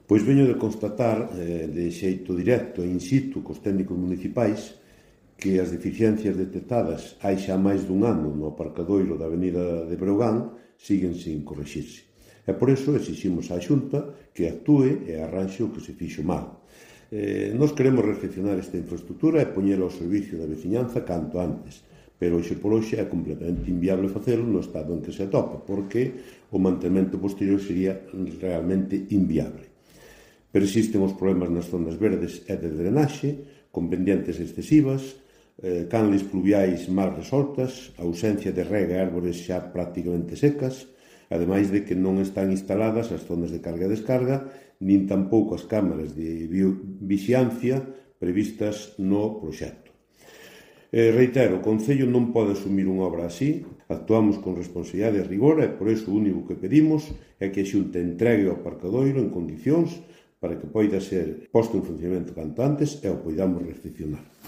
Pois veño de constatar de xeito directo e in situ cos técnicos municipais que as deficiencias detectadas hai xa máis dun ano no aparcadoiro da avenida de Breogán siguen sin correxirse. E por iso exiximos á Xunta que actúe e arranxe o que se fixo mal. Nos queremos reflexionar esta infraestructura e poñela ao servicio da veciñanza canto antes, pero hoxe por hoxe é completamente inviable facelo no estado en que se atopa, porque o mantemento posterior sería realmente inviable. Persisten os problemas nas zonas verdes e de drenaxe, con pendientes excesivas, canles pluviais mal resoltas, ausencia de rega e árbores xa prácticamente secas, ademais de que non están instaladas as zonas de carga e descarga, nin tampouco as cámaras de vixiancia previstas no proxecto. Reitero, o Concello non pode asumir unha obra así, actuamos con responsabilidade e rigor e por iso o único que pedimos é que a Xunta entregue o aparcadoiro en condicións para que poida ser posto en funcionamento canto antes e o poidamos recepcionar.